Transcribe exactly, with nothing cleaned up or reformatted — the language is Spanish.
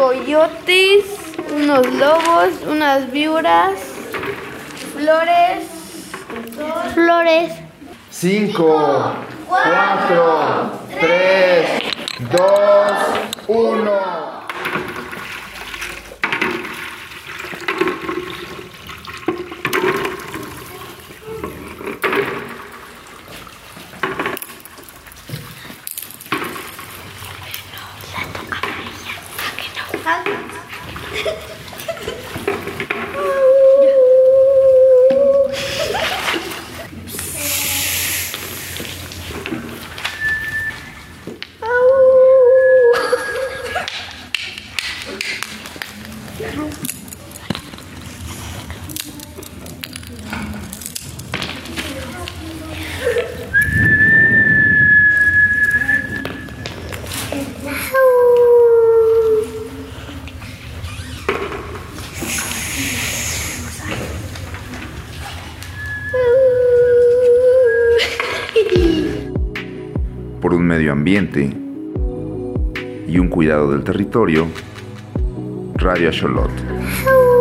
coyotes, unos lobos, unas víboras, flores, Flores. Cinco, cuatro, tres, dos, uno. Por un medio ambiente y un cuidado del territorio, Radio Axolotl.